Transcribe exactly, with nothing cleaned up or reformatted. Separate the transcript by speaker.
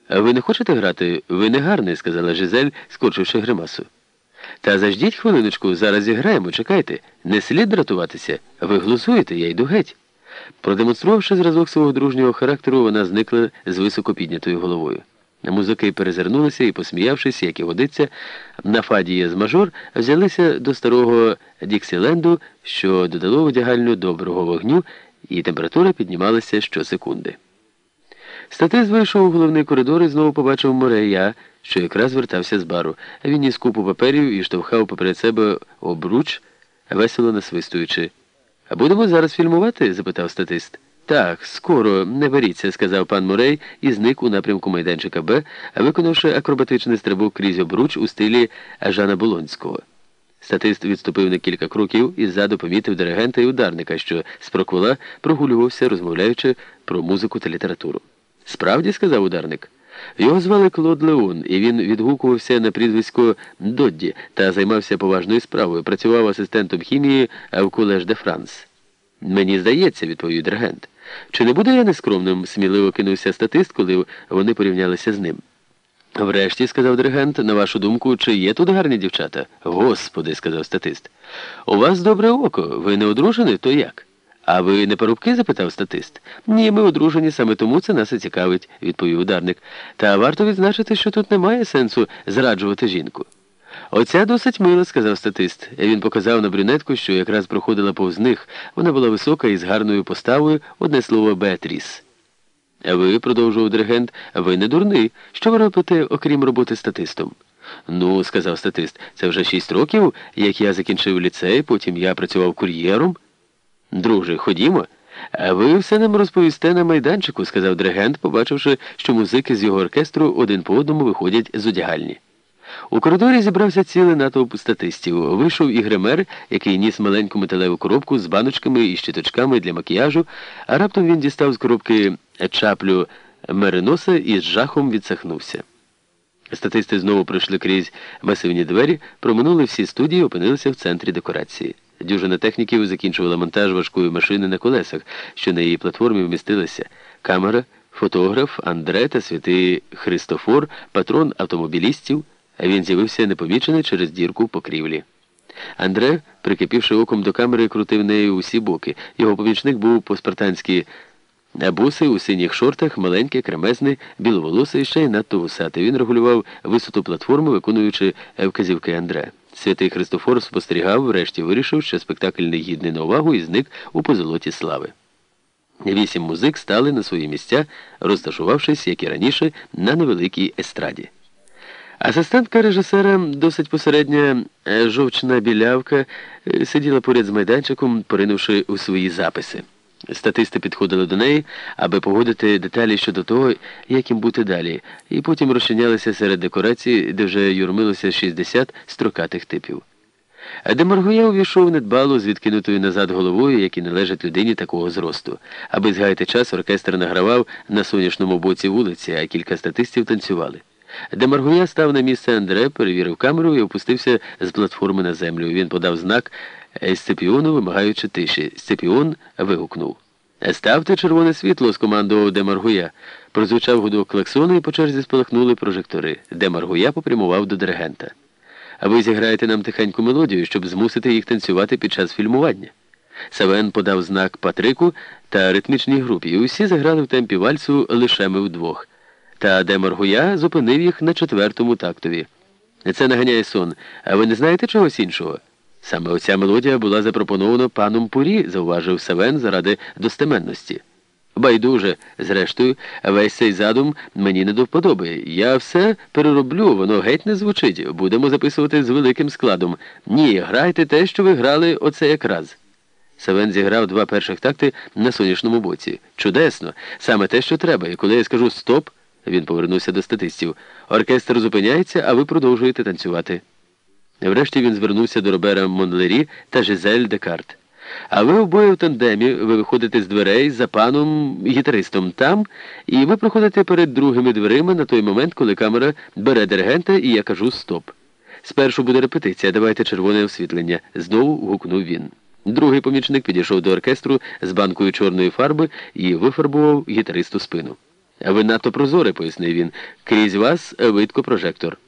Speaker 1: А ви не хочете грати? Ви не гарний, сказала Жизель, скорчивши гримасу. Та заждіть хвилиночку, зараз зіграємо, чекайте. Не слід дратуватися. Ви глузуєте, я йду геть. Продемонструвавши зразок свого дружнього характеру, вона зникла з високо піднятою головою. Музики перезирнулися і, посміявшись, як і годиться, на фадії з мажор взялися до старого Діксіленду, що додало одягальню доброго вогню, і температура піднімалася щосекунди. Статист вийшов у головний коридор і знову побачив Морея, що якраз вертався з бару. Він ніс купу паперів і штовхав поперед себе обруч, весело насвистуючи. «А будемо зараз фільмувати?» – запитав статист. «Так, скоро, не беріться», – сказав пан Морей і зник у напрямку майданчика Б, виконавши акробатичний стрибок крізь обруч у стилі Жана Болонського. Статист відступив на кілька кроків і ззаду помітив диригента і ударника, що з проквола прогулювався, розмовляючи про музику та літературу. «Справді?» – сказав ударник. Його звали Клод Леон, і він відгукувався на прізвисько Додді та займався поважною справою, працював асистентом хімії в Колеж де Франс. «Мені здається», – відповів диригент. «Чи не буду я нескромним?» – сміливо кинувся статист, коли вони порівнялися з ним. «Врешті», – сказав диригент, – «на вашу думку, чи є тут гарні дівчата?» «Господи», – сказав статист. «У вас добре око. Ви не одружені, то як?» «А ви не парубки?» – запитав статист. «Ні, ми одружені, саме тому це нас і цікавить», – відповів ударник. «Та варто відзначити, що тут немає сенсу зраджувати жінку». «Оця досить мила», – сказав статист. Він показав на брюнетку, що якраз проходила повз них. Вона була висока і з гарною поставою, одне слово Беатріс. «А ви», – продовжував диригент, – «ви не дурний. Що ви робите, окрім роботи статистом?» «Ну», – сказав статист, – «це вже шість років, як я закінчив ліцей, потім я працював кур'єром». «Друже, ходімо. А ви все нам розповісте на майданчику», – сказав диригент, побачивши, що музики з його оркестру один по одному виходять з одягальні. У коридорі зібрався цілий натовп статистів. Вийшов і гример, який ніс маленьку металеву коробку з баночками і щиточками для макіяжу, а раптом він дістав з коробки чаплю мериноса і з жахом відсахнувся. Статисти знову пройшли крізь масивні двері, проминули всі студії і опинилися в центрі декорації. Дюжина техніків закінчувала монтаж важкої машини на колесах, що на її платформі вмістилися камера, фотограф, Андре та святий Христофор, патрон автомобілістів. Він з'явився непомічений через дірку в покрівлі. Андре, прикипівши оком до камери, крутив нею усі боки. Його помічник був по-спартанськи босий, у синіх шортах, маленький, кремезний, біловолосий і ще й надто вусатий. Він регулював висоту платформи, виконуючи вказівки Андре. Святий Христофор спостерігав, врешті вирішив, що спектакль не гідний на увагу і зник у позолоті слави. Вісім музик стали на свої місця, розташувавшись, як і раніше, на невеликій естраді. Асистентка режисера, досить посередня жовчна білявка, сиділа поряд з майданчиком, поринувши у свої записи. Статисти підходили до неї, аби погодити деталі щодо того, як їм бути далі, і потім розчинялися серед декорацій, де вже юрмилося шістдесят строкатих типів. Демаргуя увійшов недбало з відкинутою назад головою, як і належить людині такого зросту. Аби згаяти час, оркестр награвав на сонячному боці вулиці, а кілька статистів танцювали. Демаргуя став на місце Андре, перевірив камеру і опустився з платформи на землю. Він подав знак Сципіону, вимагаючи тиші. Сципіон вигукнув. «Ставте червоне світло», – скомандував Демаргуя. Прозвучав гудок клаксону і по черзі спалахнули прожектори. Демаргуя попрямував до диригента. «А ви зіграєте нам тихеньку мелодію, щоб змусити їх танцювати під час фільмування». Савен подав знак Патрику та ритмічній групі, і усі заграли в темпі вальсу лише ми вдвох. Та Демаргуя зупинив їх на четвертому тактові. «Це наганяє сон. А ви не знаєте чогось іншого?» «Саме оця мелодія була запропонована паном Пурі», – зауважив Савен заради достеменності. «Байдуже, зрештою, весь цей задум мені не до вподоби. Я все перероблю, воно геть не звучить. Будемо записувати з великим складом. Ні, грайте те, що ви грали оце якраз». Савен зіграв два перших такти на сонячному боці. «Чудесно! Саме те, що треба. І коли я скажу «стоп», він повернувся до статистів, оркестр зупиняється, а ви продовжуєте танцювати. Врешті він звернувся до Робера Монлері та Жизель Декарт. «А ви обоє в тандемі, ви виходите з дверей за паном гітаристом там, і ви проходите перед другими дверима на той момент, коли камера бере диригента, і я кажу «стоп». Спершу буде репетиція, давайте червоне освітлення», – знову гукнув він. Другий помічник підійшов до оркестру з банкою чорної фарби і вифарбував гітаристу спину. Ви надто прозорий, пояснив він. Крізь вас видко прожектор.